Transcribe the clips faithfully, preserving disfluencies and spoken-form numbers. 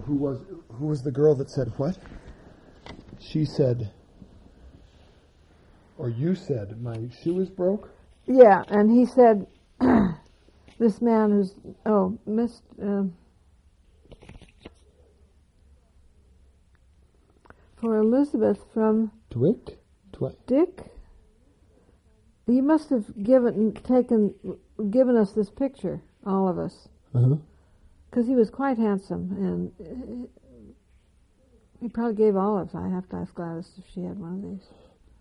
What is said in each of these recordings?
who was who was the girl that said what? She said, or you said, my shoe is broke? Yeah, and he said, this man who's, oh, Miss, uh, for Elizabeth from Dwick? Dwick? Dick, you must have given, taken, given us this picture, all of us. Uh-huh. Because he was quite handsome, and he probably gave Olive. I have to ask Gladys if she had one of these.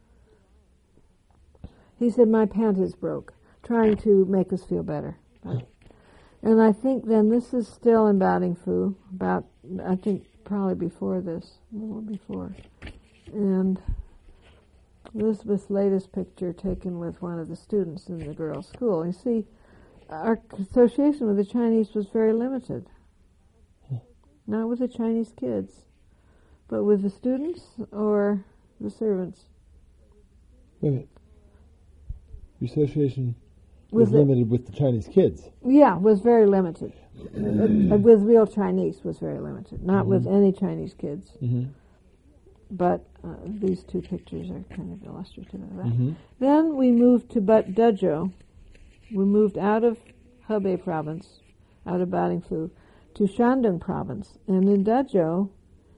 He said, my pant is broke, trying to make us feel better. But, and I think then this is still in Batting Fu, about, I think probably before this, a little before. And Elizabeth's latest picture taken with one of the students in the girls' school. You see, our association with the Chinese was very limited. Not with the Chinese kids, but with the students or the servants. Wait a minute. Your association Was was it- limited with the Chinese kids. Yeah, was very limited. Uh, with real Chinese was very limited. Not Mhm. with any Chinese kids. Mm-hmm. But uh, these two pictures are kind of illustrative of that. Mm-hmm. Then we moved to But Dezhou. We moved out of Hebei province, out of Batting Fu, to Shandong province. And in Dezhou,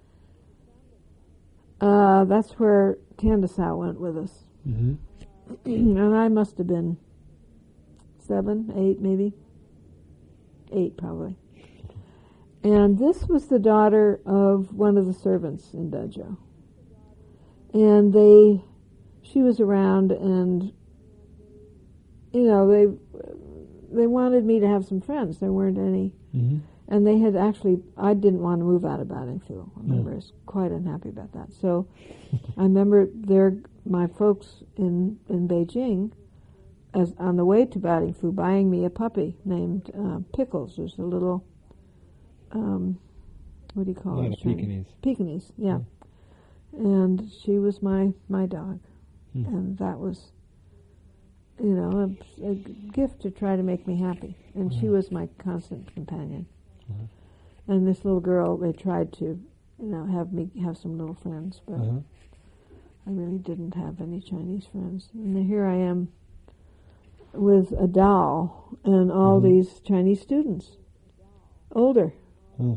uh, that's where Tandasao went with us. Mm-hmm. And I must have been seven, eight maybe. Eight probably. And this was the daughter of one of the servants in Dezhou. And they, she was around, and, you know, they they wanted me to have some friends. There weren't any. Mm-hmm. And they had actually, I didn't want to move out of Batting Fu. I remember I was quite unhappy about that. So I remember their, my folks in, in Beijing, as on the way to Batting Fu, buying me a puppy named uh, Pickles. There's a little, um, what do you call Not it? a Pekingese. Pekingese, yeah. And she was my, my dog. Hmm. And that was, you know, a, a gift to try to make me happy. And she Mhm. was my constant companion. Uh-huh. And this little girl, they tried to, you know, have me have some little friends, but Uh-huh. I really didn't have any Chinese friends. And then here I am with a doll and all Mhm. these Chinese students, older. Huh.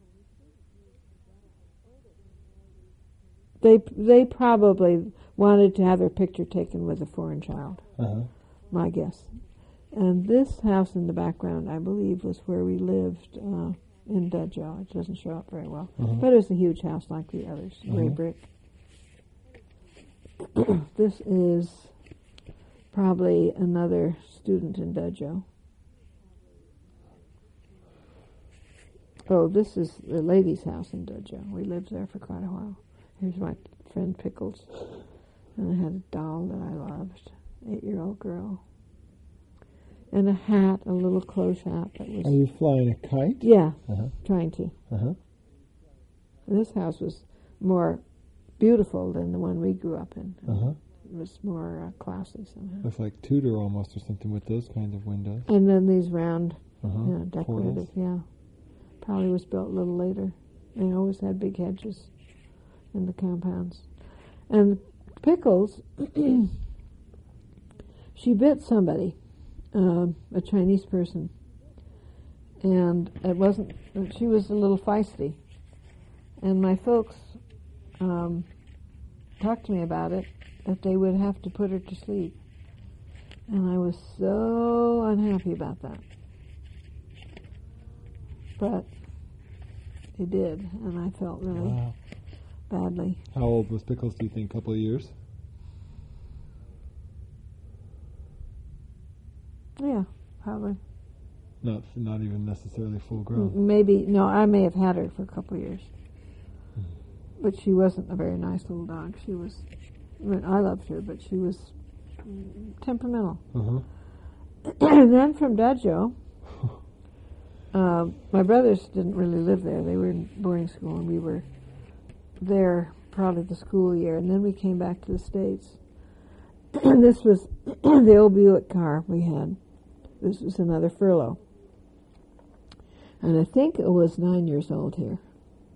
They they probably wanted to have their picture taken with a foreign child, Uh-huh. my guess. And this house in the background, I believe, was where we lived uh, in Dezhou. It doesn't show up very well. Uh-huh. But it was a huge house like the others, gray Uh-huh. brick. This is probably another student in Dezhou. Oh, this is the lady's house in Dezhou. We lived there for quite a while. Here's my friend Pickles. And I had a doll that I loved, eight-year-old girl. And a hat, a little close hat that was... Are you flying a kite? Yeah, Uh-huh. trying to. Uh-huh. This house was more beautiful than the one we grew up in. Uh-huh. It was more uh, classy somehow. Looks like Tudor almost or something with those kinds of windows. And then these round, Uh-huh. you know, decorative, Portals. yeah. Probably was built a little later. They always had big hedges in the compounds. And Pickles, she bit somebody, uh, a Chinese person. And it wasn't, she was a little feisty. And my folks um, talked to me about it, that they would have to put her to sleep. And I was so unhappy about that. But they did, and I felt really Wow. badly. How old was Pickles, do you think? A couple of years? Yeah, probably. Not not even necessarily full M- grown. Maybe, no, I may have had her for a couple of years. But she wasn't a very nice little dog. She was, I mean, I loved her, but she was mm, temperamental. Uh-huh. And then from Dezhou, uh, my brothers didn't really live there. They were in boarding school, and we were there probably the school year. And then we came back to the States. And this was the old Buick car we had. This was another furlough. And I think it was nine years old here.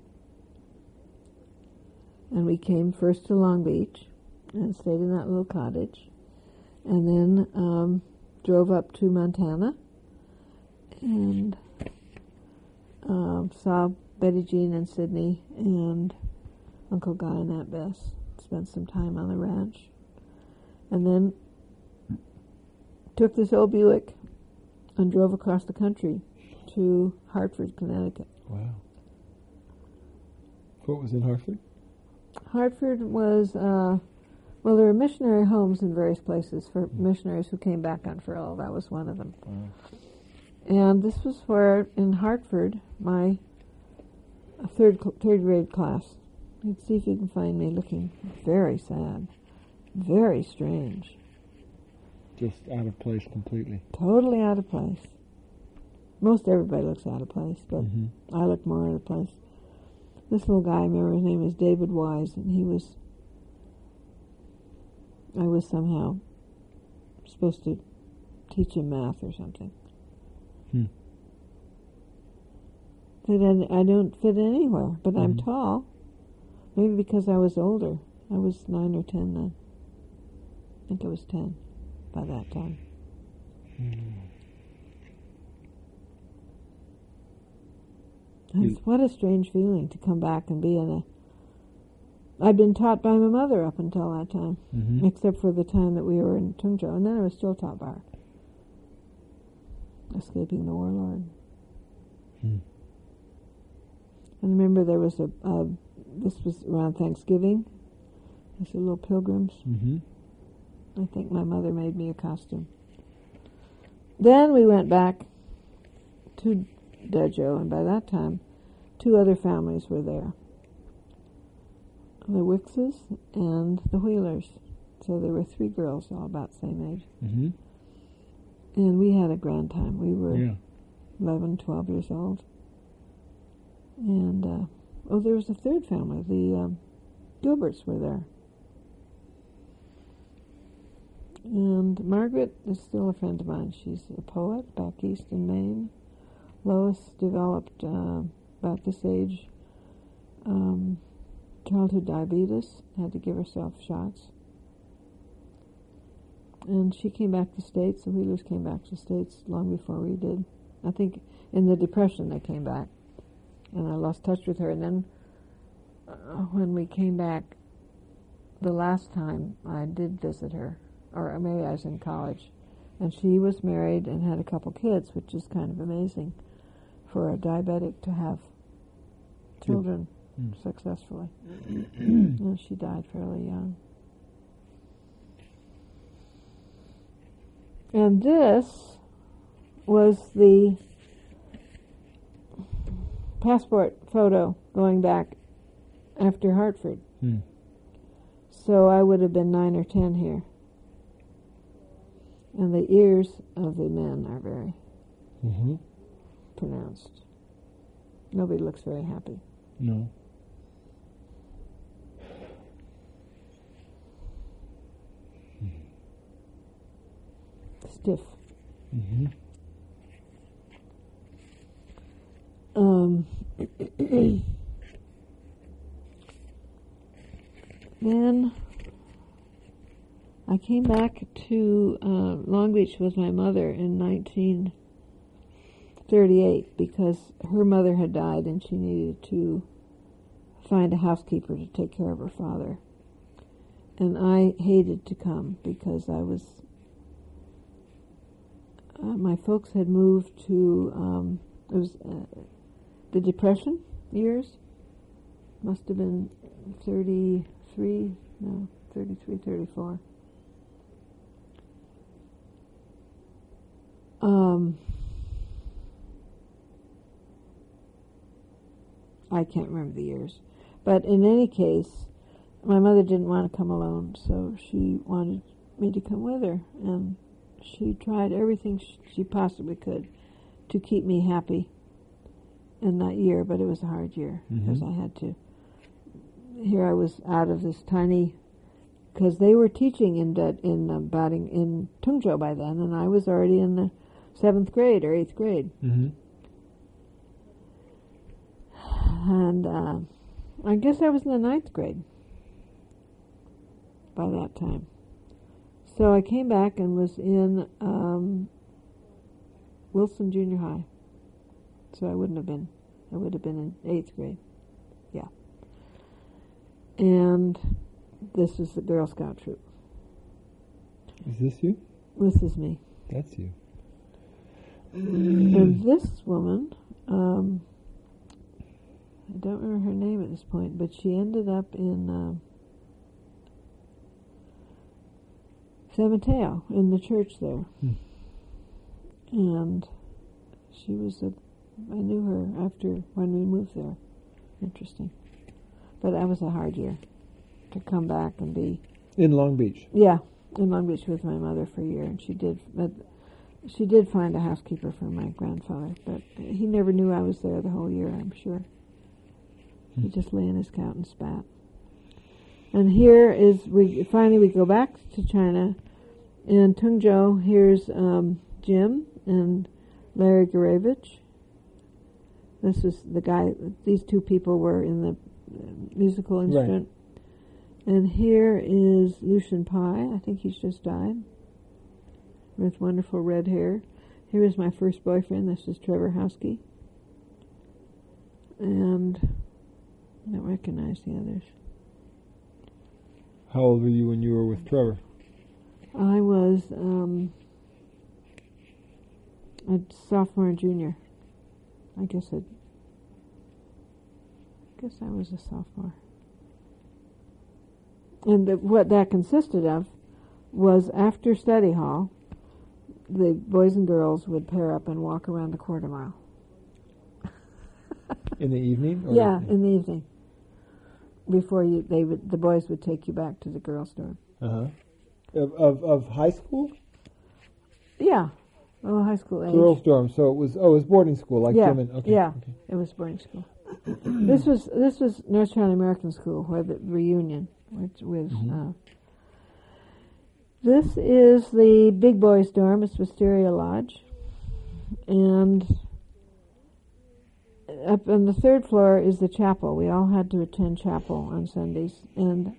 And we came first to Long Beach and stayed in that little cottage, and then um, drove up to Montana and um, saw Betty Jean and Sydney and Uncle Guy and Aunt Bess. Spent some time on the ranch, and then took this old Buick and drove across the country to Hartford, Connecticut. Wow. What was in Hartford? Hartford was, uh, well, there were missionary homes in various places for missionaries who came back on furlough. That was one of them. Wow. And this was where, in Hartford, my third third grade class. Let's see if you can find me looking very sad, very strange. Just out of place completely. Totally out of place. Most everybody looks out of place, but Mm-hmm. I look more out of place. This little guy, I remember his name was David Wise, and he was, I was somehow supposed to teach him math or something. Hmm. But I, I don't fit anywhere, but I'm Mhm. tall. Maybe because I was older. I was nine or ten then. I think I was ten by that time. Mm. That's, what a strange feeling to come back and be in a... I'd been taught by my mother up until that time, Mm-hmm. except for the time that we were in Tungjo, and then I was still taught by her. Escaping the warlord. Hmm. And remember there was a, a this was around Thanksgiving. There's a little pilgrims. Mm-hmm. I think my mother made me a costume. Then we went back to Dejo, and by that time, two other families were there. The Wickses and the Wheelers. So there were three girls, all about the same age. Mm-hmm. And we had a grand time. We were Yeah. eleven, twelve years old. And, uh, oh, there was a third family. The um, Gilberts were there. And Margaret is still a friend of mine. She's a poet back east in Maine. Lois developed, uh, about this age, um, childhood diabetes, had to give herself shots. And she came back to the States. The Wheelers came back to the States long before we did. I think in the Depression they came back. And I lost touch with her. And then uh, when we came back the last time, I did visit her. Or maybe I was in college. And she was married and had a couple kids, which is kind of amazing for a diabetic to have children Mm. successfully. And she died fairly young. And this was the passport photo going back after Hartford. Hmm. So I would have been nine or ten here. And the ears of the men are very Mm-hmm. pronounced. Nobody looks very happy. No. Stiff. Mm-hmm. Um, then I came back to uh, Long Beach with my mother in nineteen thirty-eight because her mother had died and she needed to find a housekeeper to take care of her father. And I hated to come because I was... Uh, my folks had moved to... Um, it was... Uh, the Depression years, must have been thirty-three, no, thirty-three, thirty-four. Um, I can't remember the years. But in any case, my mother didn't want to come alone, so she wanted me to come with her. And she tried everything she possibly could to keep me happy in that year, but it was a hard year because Mhm. I had to. Here I was out of this tiny, because they were teaching in that in uh, batting in Tungjo by then, and I was already in the seventh grade or eighth grade, Mm-hmm. and uh, I guess I was in the ninth grade. by that time. So I came back and was in um, Wilson Junior High. So I wouldn't have been, I would have been in eighth grade. Yeah. And this is the Girl Scout troop. Is this you? This is me. That's you. And this woman, um, I don't remember her name at this point, but she ended up in uh, San Mateo, in the church there. Hmm. And she was a, I knew her after when we moved there. Interesting. But that was a hard year to come back and be... In Long Beach? Yeah, in Long Beach with my mother for a year. And she did, but she did find a housekeeper for my grandfather. But he never knew I was there the whole year, I'm sure. Hmm. He just lay in his couch and spat. And here is, we finally we go back to China. In Tungzhou, here's um, Jim and Larry Gurevich. This is the guy, these two people were in the musical instrument. Right. And here is Lucian Pai. I think he's just died. With wonderful red hair. Here is my first boyfriend. This is Trevor Houskey. And I don't recognize the others. How old were you when you were with Trevor? I was um, a sophomore and junior. I guess I guess I was a sophomore. And the, what that consisted of was after study hall, the boys and girls would pair up and walk around the quarter mile. In the evening? Or yeah, in the evening. Before you, they would, the boys would take you back to the girls' dorm. Uh huh. Of, of of high school? Yeah, oh, high school age. Girls' dorm. So it was. Oh, it was boarding school, like yeah, Jim and. Okay. Yeah, okay. It was boarding school. this was this was North Carolina American School, where the reunion, which was. Mm-hmm. Uh, this is the big boys' dorm. It's Wisteria Lodge, and up on the third floor is the chapel. We all had to attend chapel on Sundays, and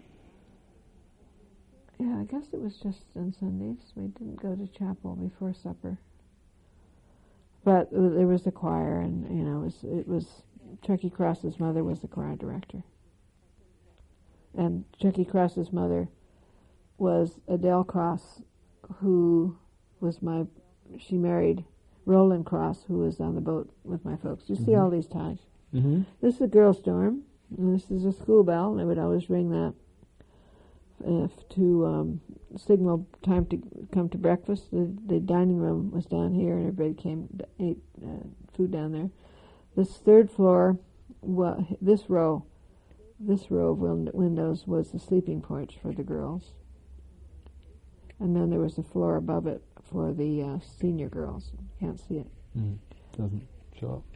yeah, I guess it was just on Sundays. We didn't go to chapel before supper, but there was the choir, and you know, it was, it was Chucky Cross's mother was the choir director, and Chucky Cross's mother was Adele Cross, who was my. She married Roland Cross, who was on the boat with my folks. You mm-hmm. see all these ties. Mm-hmm. This is a girls' dorm, and this is a school bell, and I would always ring that if to um, signal time to come to breakfast. The, the dining room was down here, and everybody came to ate uh, food down there. This third floor, well, this row, this row of win- windows was the sleeping porch for the girls, and then there was a floor above it for the uh, senior girls. Can't see it. Mm. Doesn't show up.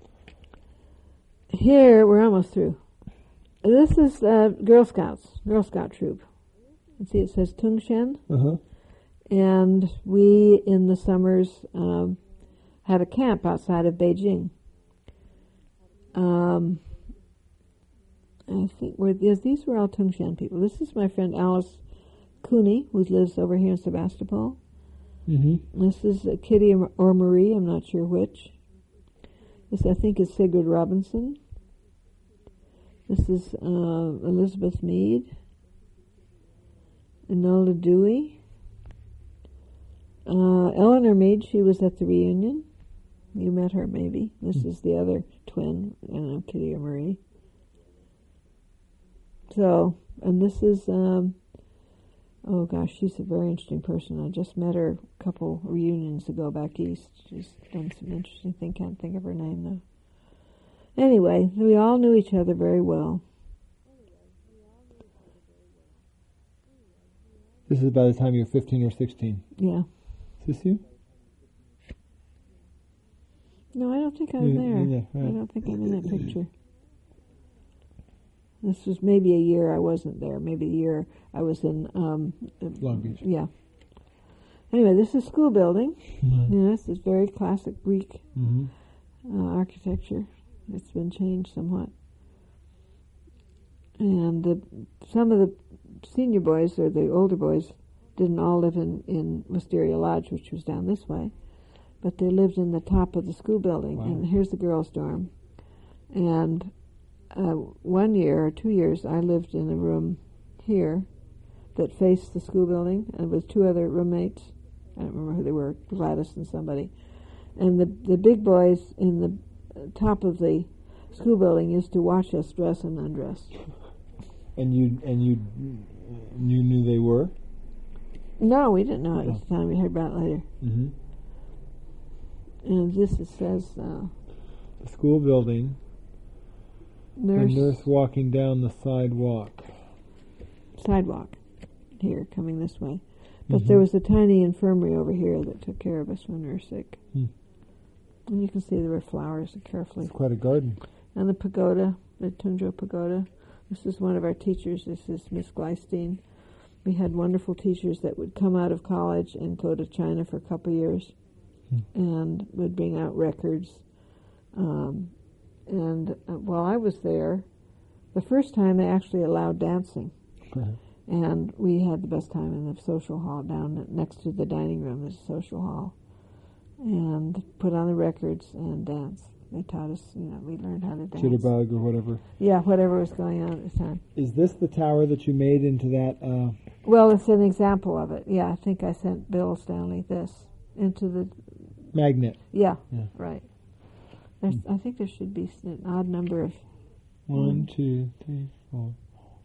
Here, we're almost through. This is uh, Girl Scouts, Girl Scout troop. You see, it says Tungshen. Uh-huh. And we, in the summers, um, had a camp outside of Beijing. Um, I think we're, yes, these were all Tungshen people. This is my friend Alice Cooney, who lives over here in Sebastopol. Mm-hmm. This is uh, Kitty or Marie, I'm not sure which. This, I think, is Sigrid Robinson. This is uh, Elizabeth Mead. Enola Dewey. Uh, Eleanor Mead, she was at the reunion. You met her, maybe. This mm-hmm. is the other twin, I don't know, Kitty or Marie. So, and this is... Um, Oh gosh, she's a very interesting person. I just met her a couple reunions ago back east. She's done some interesting things. Can't think of her name though. Anyway, we all knew each other very well. This is by the time you were fifteen or sixteen. Yeah. Is this you? No, I don't think I'm you, there. Yeah, right. I don't think I'm in that picture. This was maybe a year I wasn't there. Maybe a year I was in... Um, Long Beach. Yeah. Anyway, this is school building. Mm-hmm. You know, this is very classic Greek mm-hmm. uh, architecture. It's been changed somewhat. And the, some of the senior boys, or the older boys, didn't all live in, in Wisteria Lodge, which was down this way, but they lived in the top of the school building. Wow. And here's the girls' dorm. And uh, one year or two years, I lived in a room here that faced the school building, and with two other roommates. I don't remember who they were, Gladys and somebody. And the the big boys in the top of the school building used to watch us dress and undress. And you and you you knew they were? No, we didn't know it at the time. We heard about it later. Mm-hmm. And this it says uh, the school building. Nurse, a nurse walking down the sidewalk. Sidewalk here, coming this way. But Mm-hmm. there was a tiny infirmary over here that took care of us when we were sick. Hmm. And you can see there were flowers carefully. It's quite a garden. And the pagoda, the Tungjo Pagoda. This is one of our teachers. This is Miss Gleistein. We had wonderful teachers that would come out of college and go to China for a couple of years hmm. and would bring out records. Um, and uh, while I was there, the first time they actually allowed dancing. Uh-huh. And we had the best time in the social hall down next to the dining room. There's a social hall. And put on the records and dance. They taught us, you know, we learned how to dance. Jitterbug or whatever. Yeah, whatever was going on at the time. Is this the tower that you made into that? Uh... Well, it's an example of it. Yeah, I think I sent Bill Stanley this into the... Magnet. Yeah, yeah. right. There's, I think there should be an odd number of... One, two, three, four,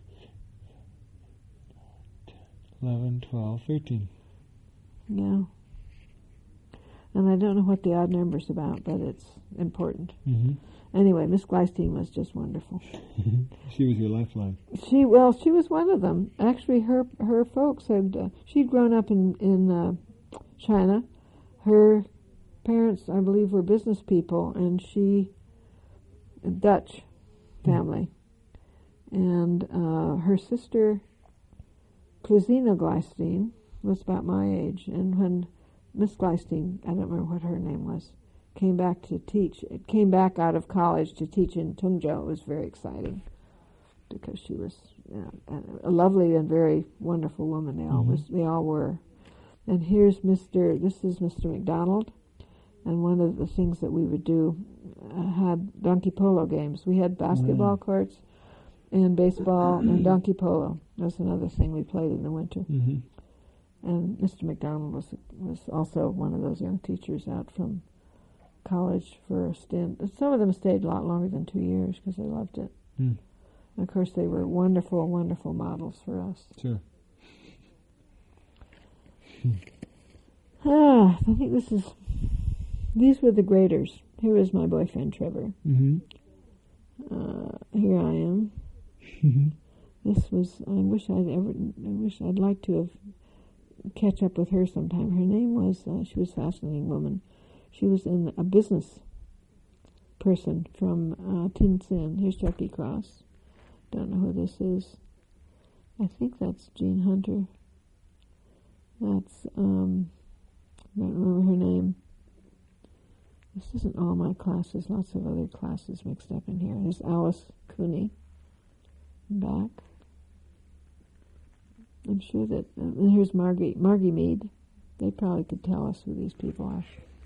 eleven, twelve, thirteen. Yeah. And I don't know what the odd number's about, but it's important. Mm-hmm. Anyway, Miss Gleistein was just wonderful. She was your lifeline. She well, she was one of them. Actually, her her folks had uh, she'd grown up in in uh, China. Her parents, I believe, were business people, and she a Dutch family, and uh, her sister Klazina Gleistein was about my age, and when Miss Gleistein, I don't remember what her name was, came back to teach. It came back out of college to teach in Tungjo. It was very exciting because she was you know, a lovely and very wonderful woman. They all Mm-hmm. was, they all were. And here's Mister This is Mister McDonald, and one of the things that we would do uh, had donkey polo games. We had basketball Mm. courts and baseball and donkey polo. That's another thing we played in the winter. Mm-hmm. And Mister McDonald was was also one of those young teachers out from college for a stint. Some of them stayed a lot longer than two years because they loved it. Mm. And of course, they were wonderful, wonderful models for us. Sure. Ah, I think this is. These were the graders. Here is my boyfriend Trevor. Mm-hmm. Uh, here I am. Mm-hmm. This was. I wish I'd ever. I wish I'd like to have catch up with her sometime. Her name was. Uh, she was a fascinating woman. She was in a business person from uh, Tin Sin. Here's Jackie Cross. Don't know who this is. I think that's Jean Hunter. That's um. I don't remember her name. This isn't all my classes. Lots of other classes mixed up in here. There's Alice Cooney. Back. I'm sure that... Uh, and here's Margie, Margie Mead. They probably could tell us who these people are.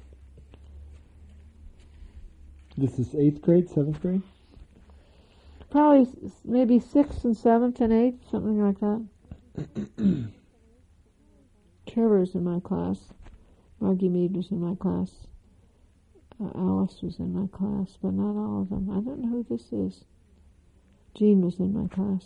This is eighth grade, seventh grade? Probably s- maybe sixth and seventh and eighth, something like that. Trevor's in my class. Margie Mead was in my class. Uh, Alice was in my class, but not all of them. I don't know who this is. Jean was in my class.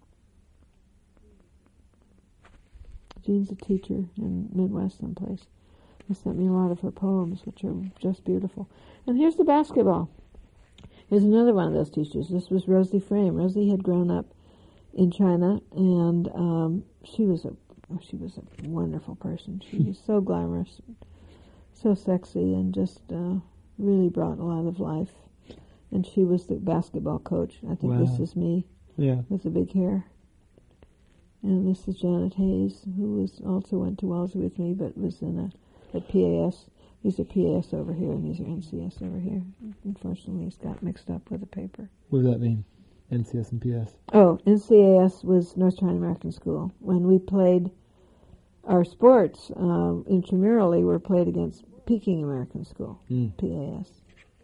Jean's a teacher in Midwest someplace. They sent me a lot of her poems, which are just beautiful. And here's the basketball. Here's another one of those teachers. This was Rosie Frame. Rosie had grown up in China, and um, she was a she was a wonderful person. She was so glamorous, so sexy, and just uh, really brought a lot of life. And she was the basketball coach. I think Wow. this is me. Yeah. With the big hair. And this is Janet Hayes, who was also went to Wellesley with me, but was in a at P A S. These are P A S over here, and these are N C S over here. Unfortunately, it's got mixed up with the paper. What does that mean? N C S and P S? Oh, N C A S was North China American School. When we played our sports um, intramurally, were played against Peking American School, Mm. P A S.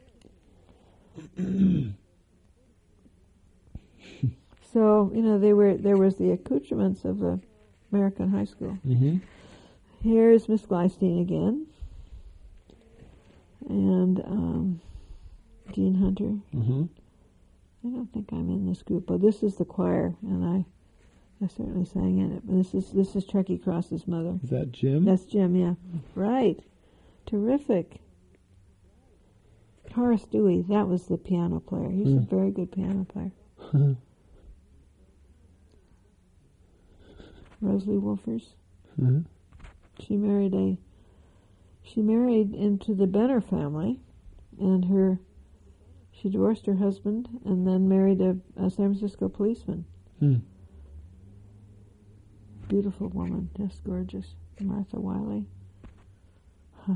So, you know, they were there was the accoutrements of the American high school. Mm-hmm. Here's Miss Gleistein again. And um, Jean Hunter. Mm-hmm. I don't think I'm in this group, but this is the choir, and I I certainly sang in it. But this is this is Trekkie Cross's mother. Is that Jim? That's Jim, yeah. Right. Terrific. Horace Dewey, that was the piano player. He was Mm. a very good piano player. Rosalie Wolfers. Mm-hmm. She married a she married into the Benner family, and her she divorced her husband and then married a, a San Francisco policeman. Mm. Beautiful woman, just gorgeous. Martha Wiley. Huh.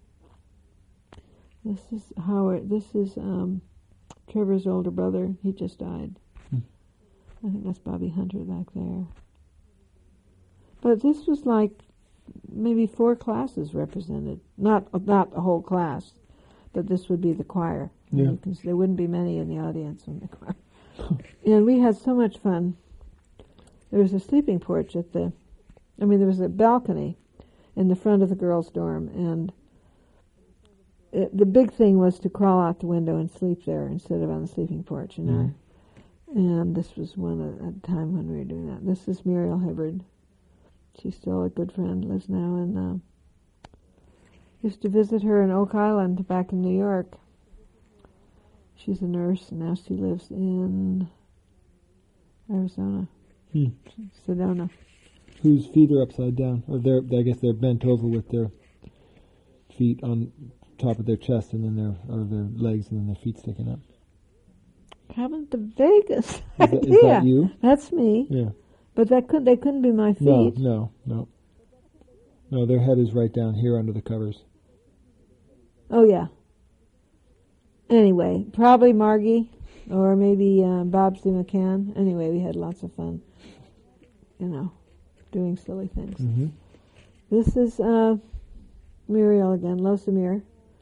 This is Howard. This is um, Trevor's older brother. He just died. Hmm. I think that's Bobby Hunter back there. But this was like maybe four classes represented. Not not a whole class, but this would be the choir. Yeah. You can, there wouldn't be many in the audience in the choir. And we had so much fun. There was a sleeping porch at the, I mean, there was a balcony in the front of the girls' dorm, and it, the big thing was to crawl out the window and sleep there instead of on the sleeping porch, you know. Mm-hmm. And this was one at a time when we were doing that. This is Muriel Hibbard. She's still a good friend, lives now in, uh, used to visit her in Oak Island back in New York. She's a nurse, and now she lives in Arizona, Hmm. Sedona. Whose feet are upside down? Or they're, I guess they're bent over with their feet on top of their chest, and then their or their legs, and then their feet sticking up. Haven't the vaguest Is that, idea. is that you? That's me. Yeah. But that could they couldn't be my No, feet. no, no. No, their head is right down here under the covers. Oh yeah. Anyway, probably Margie, or maybe uh, Bobsy McCann. Anyway, we had lots of fun. You know, doing silly things. Mm-hmm. This is uh, Muriel again, Losamir.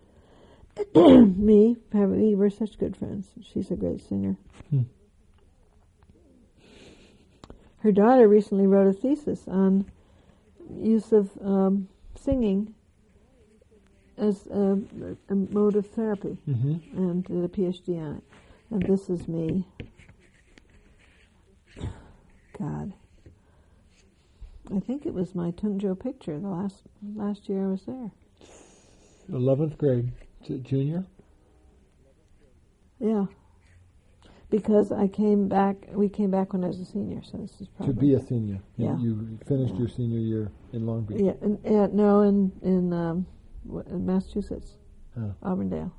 Me, we were such good friends. She's a great singer. Hmm. Her daughter recently wrote a thesis on use of um, singing as a, a mode of therapy, Mm-hmm. and did a PhD on it. And this is me. God. I think it was my Tungjo picture the last last year I was there. Eleventh grade, J- junior. Yeah. Because I came back, we came back when I was a senior, so this is probably... To be a senior. You, Yeah. you finished Yeah. your senior year in Long Beach. Yeah, and, and, no, in, in, um, w- in Massachusetts, Oh. Auburndale.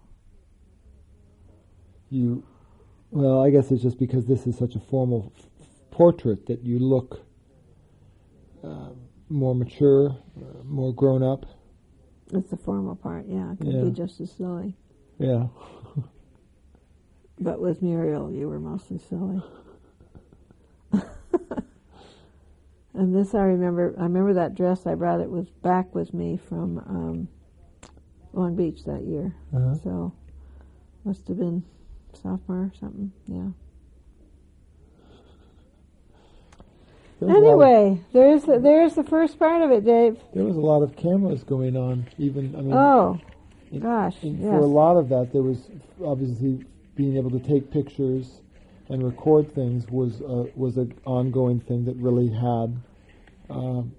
You, well, I guess it's just because this is such a formal f- portrait that you look uh, more mature, uh, more grown up. That's the formal part, yeah. It could Yeah. be just as silly. Yeah. But with Muriel, you were mostly silly. And this I remember, I remember that dress, I brought it with back with me from um, Long Beach that year. Uh-huh. So, must have been sophomore or something, yeah. There was a lot of- Anyway, there's the, there's the first part of it, Dave. there was a lot of cameras going on, even, I mean... Oh, in- gosh, in- yes. For a lot of that, there was obviously being able to take pictures and record things was uh, was an ongoing thing that really had um,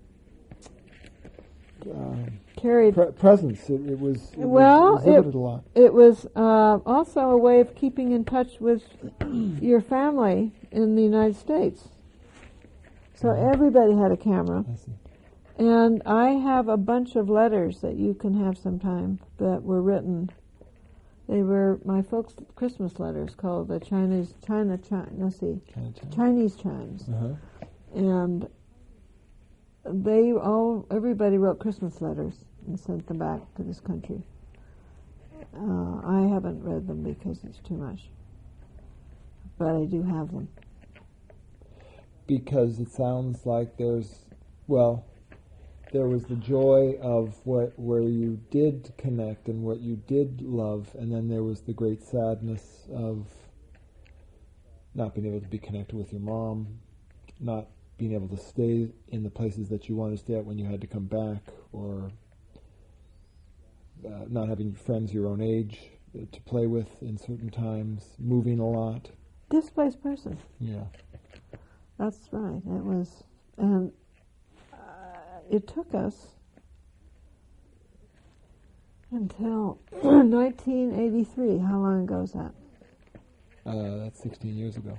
uh, Carried. pre- presence. It, it was it Well, was exhibited it- a lot. It was uh, also a way of keeping in touch with your family in the United States. So Mhm. everybody had a camera. I see. And I have a bunch of letters that you can have sometime that were written. They were my folks' Christmas letters called the Chinese China China. Let's see, Kind of time. Chinese chimes, Uh-huh. and they all everybody wrote Christmas letters and sent them back to this country. Uh, I haven't read them because it's too much. but I do have them. Because it sounds like there's, well, there was the joy of what where you did connect and what you did love, and then there was the great sadness of not being able to be connected with your mom, not being able to stay in the places that you wanted to stay at when you had to come back, or uh, not having friends your own age uh, to play with in certain times, moving a lot. Displaced person. Yeah. That's right. It was, and uh, it took us until nineteen eighty-three. How long ago is that? Uh, that's sixteen years ago.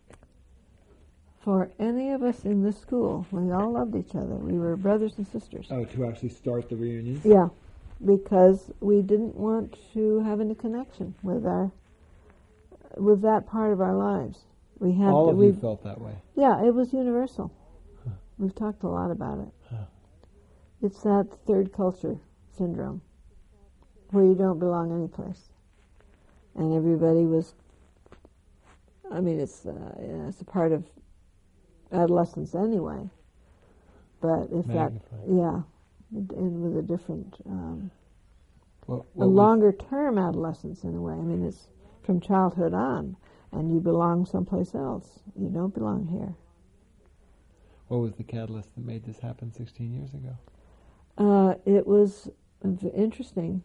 For any of us in this school, we all loved each other. We were brothers and sisters. Oh, to actually start the reunion? Yeah, because we didn't want to have any connection with our with that part of our lives. We had All to, of we, you felt that way. Yeah, it was universal. Huh. We've talked a lot about it. Huh. It's that third culture syndrome, where you don't belong anyplace, and everybody was. I mean, it's uh, yeah, it's a part of adolescence anyway, but if Magnified. that, yeah, and with a different, um, What, a what was- longer term adolescence in a way. I mean, it's from childhood on, and you belong someplace else. You don't belong here. What was the catalyst that made this happen sixteen years ago? Uh, it was v- interesting.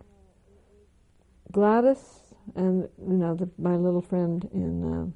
Gladys and, you know, the, my little friend in uh,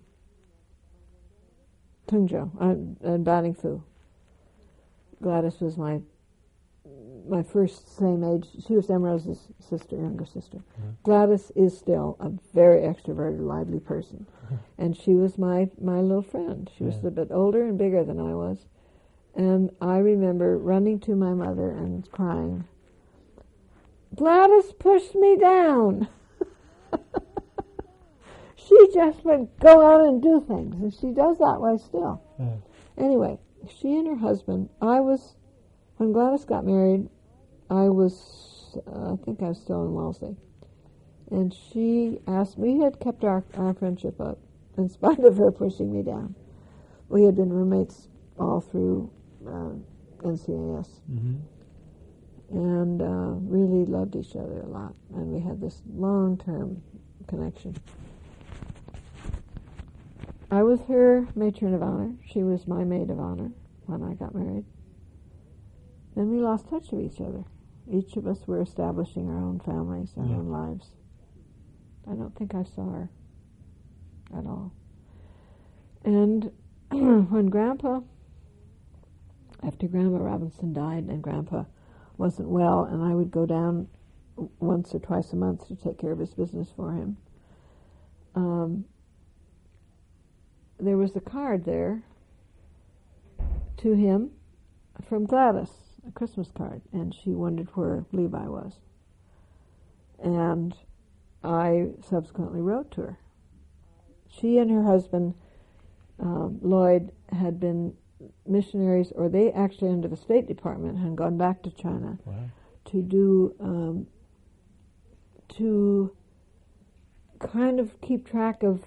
Tungzhou, uh, in Badingfu. Gladys was my my first same age. She was Emrose's sister, younger sister. Mm-hmm. Gladys is still a very extroverted, lively person, and she was my my little friend. She was Yeah. a bit older and bigger than I was, and I remember running to my mother and crying, "Gladys pushed me down." She just would go out and do things, and she does that way still. Yeah. Anyway, she and her husband, I was, when Gladys got married, I was, uh, I think I was still in Wellesley. And she asked, we had kept our, our friendship up, in spite of her pushing me down. We had been roommates all through uh, N C A S. Mm-hmm. And uh, really loved each other a lot. And we had this long-term connection. I was her matron of honor. She was my maid of honor when I got married. Then we lost touch of each other. Each of us were establishing our own families, our Yeah. own lives. I don't think I saw her at all. And when Grandpa, after Grandma Robinson died and Grandpa wasn't well, and I would go down once or twice a month to take care of his business for him, um, there was a card there to him from Gladys, a Christmas card, and she wondered where Levi was. And I subsequently wrote to her. She and her husband, um, Lloyd, had been missionaries, or they actually, under the State Department, had gone back to China Wow. to do, um, to kind of keep track of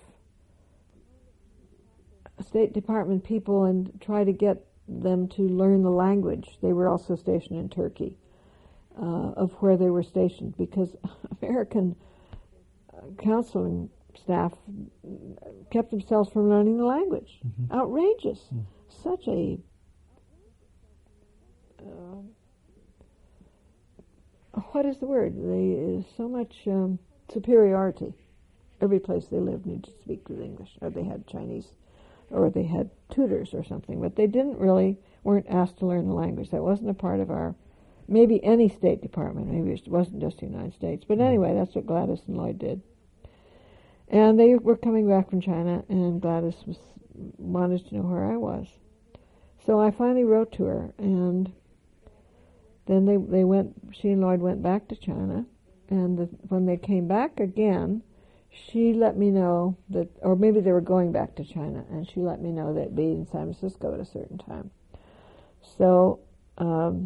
State Department people and try to get them to learn the language. They were also stationed in Turkey, uh, of where they were stationed, because American uh, counseling staff kept themselves from learning the language. Mm-hmm. Outrageous. Mm. Such a uh, what is the word? They, uh, so much um, superiority. Every place they lived needed to speak with English, or they had Chinese, or they had tutors or something, but they didn't really, weren't asked to learn the language. That wasn't a part of our, maybe any State Department, maybe it wasn't just the United States, but anyway, that's what Gladys and Lloyd did. And they were coming back from China, and Gladys was wanted to know where I was. So I finally wrote to her, and then they, they went, she and Lloyd went back to China, and the, when they came back again, she let me know that, or maybe they were going back to China, and she let me know that they'd be in San Francisco at a certain time. So, um,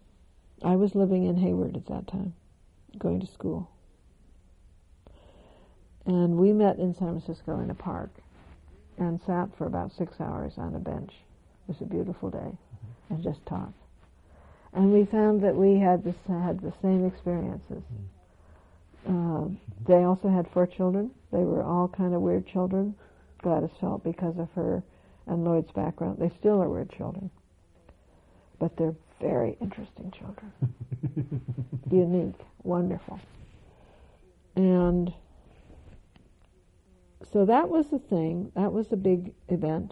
I was living in Hayward at that time, going to school. And we met in San Francisco in a park and sat for about six hours on a bench. It was a beautiful day, mm-hmm. and just talked. And we found that we had this, had the same experiences. Mm-hmm. Uh, they also had four children. They were all kind of weird children, Gladys felt, because of her and Lloyd's background. They still are weird children. But they're very interesting children. Unique, wonderful. And so that was the thing. That was the big event.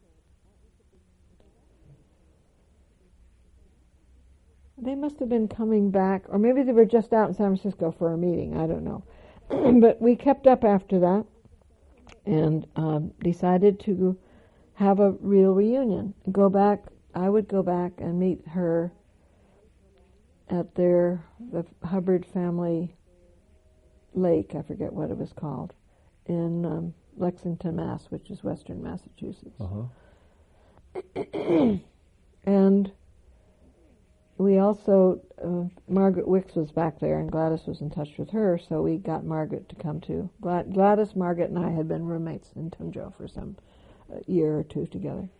They must have been coming back, or maybe they were just out in San Francisco for a meeting, I don't know. But we kept up after that and um, decided to have a real reunion. Go back, I would go back and meet her at their, the Hubbard family lake, I forget what it was called, in um, Lexington, Mass, which is western Massachusetts. Uh-huh. And we also, uh, Margaret Wicks was back there, and Gladys was in touch with her, so we got Margaret to come too. Glad- Gladys, Margaret, and I had been roommates in Tunjo for some uh, year or two together.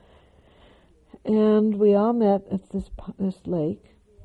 And we all met at this this lake.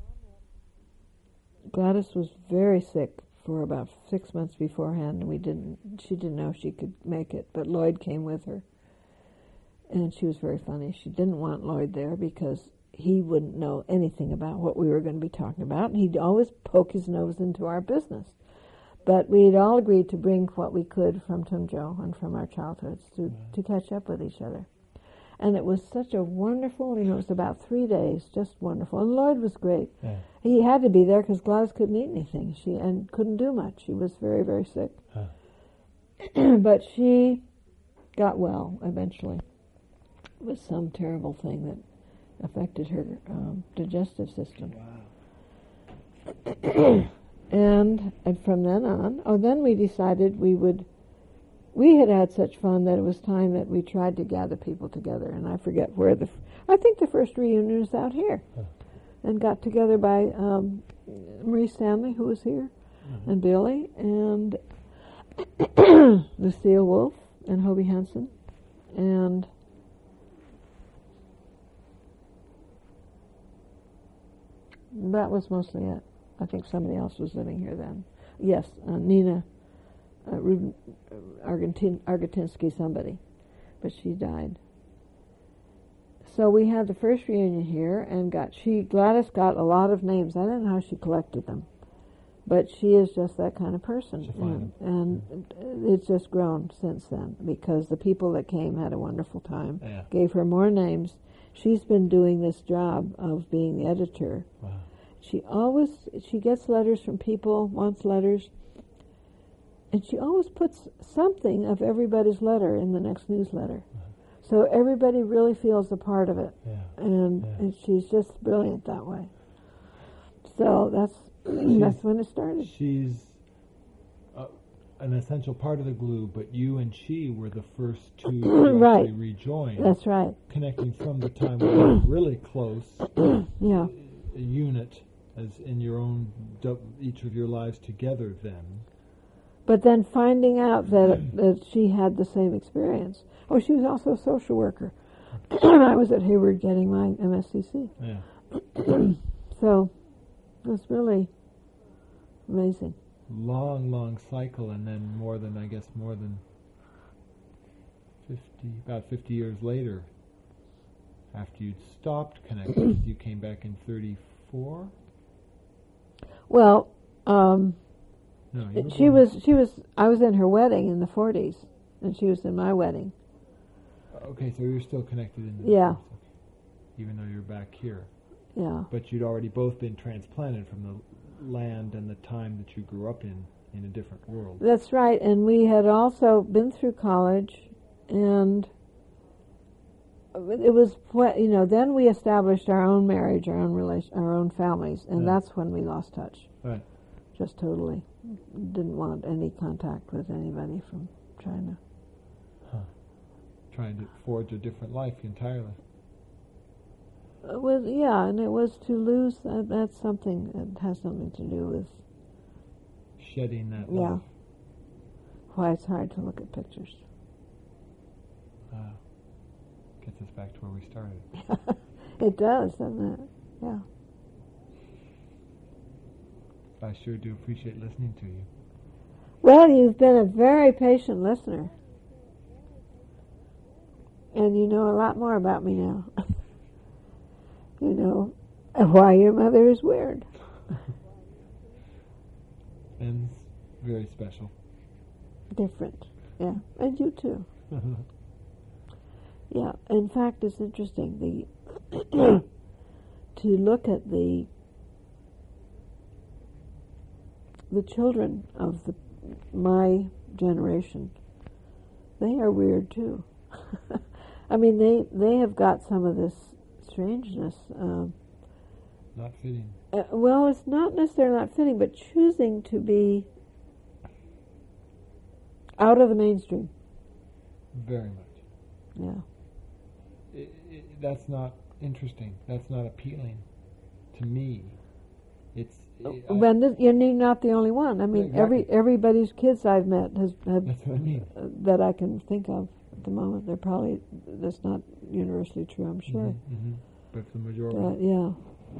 Gladys was very sick for about six months beforehand, and we didn't. She didn't know she could make it, but Lloyd came with her, and she was very funny. She didn't want Lloyd there because he wouldn't know anything about what we were going to be talking about, and he'd always poke his nose into our business. But we had all agreed to bring what we could from Tunjo and from our childhoods to, right. to catch up with each other. And it was such a wonderful, you know, it was about three days, just wonderful. And Lloyd was great. Yeah. He had to be there because Gladys couldn't eat anything she and couldn't do much. She was very, very sick. Huh. But she got well eventually. It was some terrible thing that affected her um, digestive system. Wow. and, and from then on, oh, then we decided we would, we had had such fun that it was time that we tried to gather people together. And I forget where the, I think the first reunion was out here. Huh. And got together by um, Marie Stanley, who was here, mm-hmm. and Billy, and Lucille Wolf, and Hobie Hansen, and that was mostly it. I think somebody else was living here then. Yes, uh, Nina uh, Rubin, uh, Argentin, Argentinsky, somebody, but she died. So we had the first reunion here, and got she Gladys got a lot of names. I don't know how she collected them, but she is just that kind of person, and, and mm-hmm. it's just grown since then because the people that came had a wonderful time. Yeah. Gave her more names. She's been doing this job of being the editor. Wow. She always she gets letters from people, wants letters, and she always puts something of everybody's letter in the next newsletter. Uh-huh. So everybody really feels a part of it, yeah. And, yeah. and she's just brilliant that way. So that's that's when it started. She's uh, an essential part of the glue, but you and she were the first two to right. actually rejoin. That's right. Connecting from the time we were really close. Yeah. A unit, as in your own, each of your lives together then. But then finding out that that she had the same experience. Oh, she was also a social worker. I was at Hayward getting my M S C C. Yeah. So it was really amazing. Long, long cycle, and then more than, I guess, more than fifty, about fifty years later, after you'd stopped connecting, you came back in thirty-four? Well, um, no, she was, she was, I was in her wedding in the forties, and she was in my wedding. Okay, so you're still connected in the yeah. okay. Even though you're back here. Yeah. But you'd already both been transplanted from the land and the time that you grew up in, in a different world. That's right, and we had also been through college, and it was, you know, then we established our own marriage, our own relation, our own families, and yeah. that's when we lost touch. Right. Just totally. Didn't want any contact with anybody from China. Huh. Trying to forge a different life entirely. It was, yeah, and it was to lose, that, that's something that has something to do with shedding that yeah. life. why it's hard to look at pictures. Uh, gets us back to where we started. It does, doesn't it? Yeah. I sure do appreciate listening to you. Well, you've been a very patient listener. And you know a lot more about me now. You know why your mother is weird. And very special. Different. Yeah. And you too. Yeah. In fact, it's interesting the to look at the the children of the my generation. They are weird too. I mean, they they have got some of this strangeness. Um, Not fitting. uh, well, it's not necessarily not fitting, but choosing to be out of the mainstream. Very much. Yeah. It, it, that's not interesting. That's not appealing to me. It's. It, I- When this, you're not the only one. I mean, Exactly. every everybody's kids I've met has have, that's what I mean. uh, that I can think of at the moment. They're probably that's not universally true, I'm sure. Mhm, mhm. But the majority. But yeah,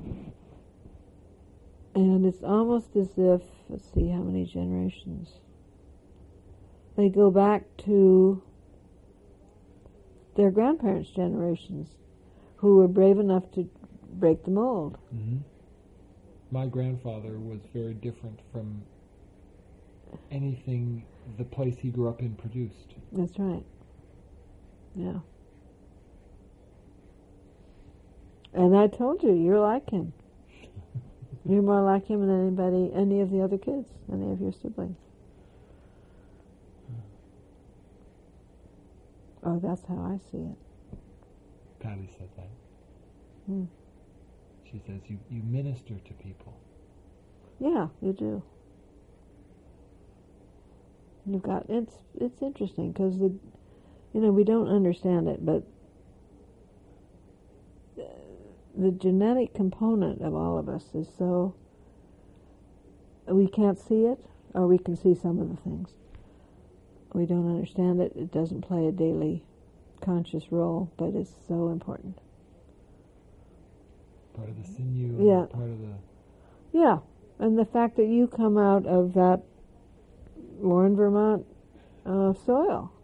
and it's almost as if let's see how many generations they go back to their grandparents' generations, who were brave enough to break the mold. hmm My grandfather was very different from anything the place he grew up in produced. That's right. Yeah. And I told you, you're like him. You're more like him than anybody, any of the other kids, any of your siblings. Oh, that's how I see it. Patty said that. Hmm. She says you, you minister to people. Yeah, you do. You've got it's it's interesting because the, you know, we don't understand it, but the, the genetic component of all of us is so we can't see it, or we can see some of the things. We don't understand it. It doesn't play a daily conscious role, but it's so important. Part of the sinew. Yeah. And part of the. Yeah, and the fact that you come out of that Warren, Vermont uh, soil.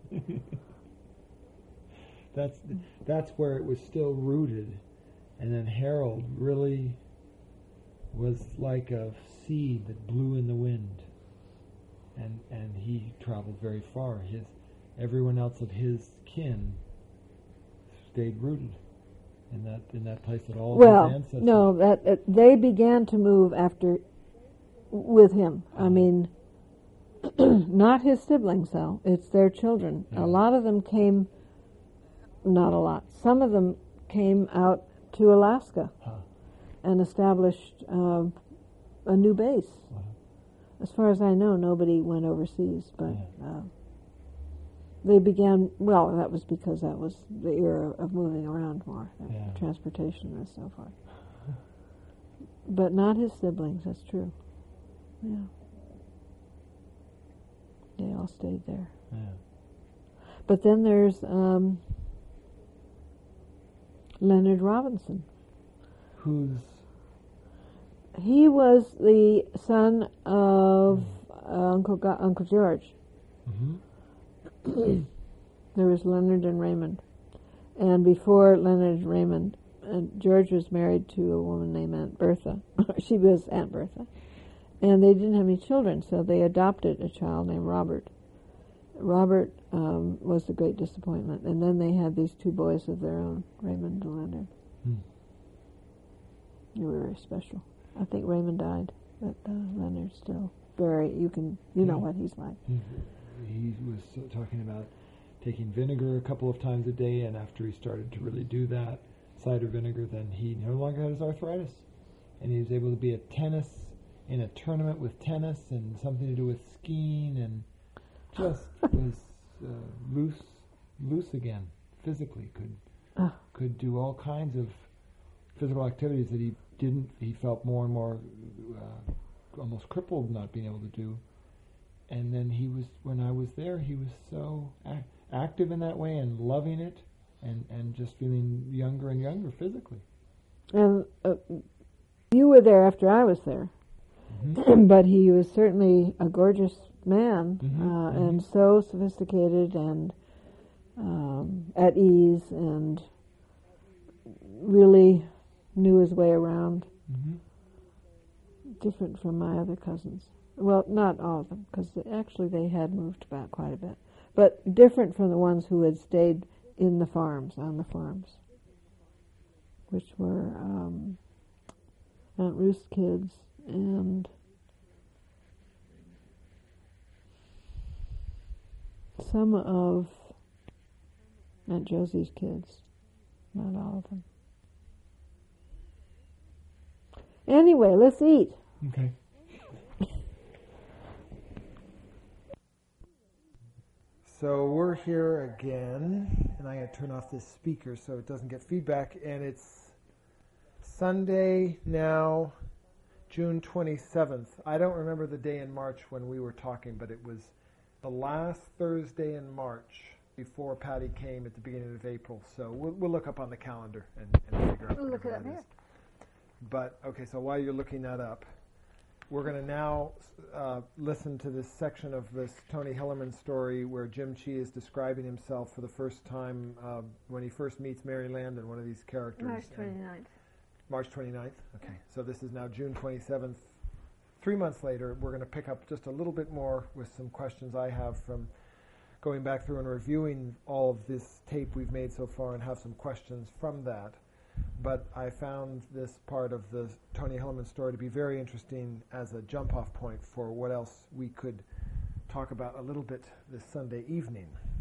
That's that's where it was still rooted, and then Harold really was like a seed that blew in the wind, and and he traveled very far. His everyone else of his kin stayed rooted in that in that place that all of his Well, ancestors. no, that uh, they began to move after with him. I mean, not his siblings, though. It's their children. Yeah. A lot of them came. Not a lot. Some of them came out to Alaska Huh. and established um, a new base. Wow. As far as I know, nobody went overseas, but Yeah. uh, they began. Well, that was because that was the era of moving around more, uh, Yeah. transportation and so forth. But not his siblings. That's true. Yeah, they all stayed there. Yeah. But then there's um, Leonard Robinson. Who's He was the son of uh, Uncle Go- Uncle George. mm-hmm. There was Leonard and Raymond. And before Leonard and Raymond, uh, George was married to a woman named Aunt Bertha. She was Aunt Bertha. And they didn't have any children, so they adopted a child named Robert. Robert um, was the great disappointment. And then they had these two boys of their own, Raymond and Leonard. Hmm. They were very special. I think Raymond died, but uh, Leonard's still very, you can, you know Yeah. what he's like. He, he was so- talking about taking vinegar a couple of times a day, and after he started to really do that, cider vinegar, then he no longer had his arthritis. And he was able to be at tennis, in a tournament with tennis, and something to do with skiing, and just was uh, loose, loose again, physically, could Ah. could do all kinds of physical activities that he didn't, he felt more and more uh, almost crippled not being able to do and then he was, when I was there, he was so ac- active in that way and loving it, and, and just feeling younger and younger physically. And uh, you were there after I was there, Mm-hmm. but he was certainly a gorgeous man, Mm-hmm. uh, Mm-hmm. and so sophisticated and um, at ease, and really knew his way around. Mm-hmm. Different from my other cousins. Well, not all of them, because actually they had moved about quite a bit. But different from the ones who had stayed in the farms, on the farms, which were um, Aunt Ruth's kids and some of Aunt Josie's kids. Not all of them. Anyway, let's eat. Okay. So we're here again, and I gotta turn off this speaker so it doesn't get feedback. And it's Sunday now, June twenty-seventh. I don't remember the day in March when we were talking, but it was the last Thursday in March before Patty came at the beginning of April. So we'll, we'll look up on the calendar and, and figure out. We'll look it whatever up that is. here. But, okay, so while you're looking that up, we're going to now uh, listen to this section of this Tony Hillerman story where Jim Chi is describing himself for the first time uh, when he first meets Mary Landon, one of these characters. March And twenty-ninth. March twenty-ninth? Okay, so this is now June twenty-seventh. Three months later, we're going to pick up just a little bit more with some questions I have from going back through and reviewing all of this tape we've made so far, and have some questions from that. But I found this part of the Tony Hillerman story to be very interesting as a jump-off point for what else we could talk about a little bit this Sunday evening.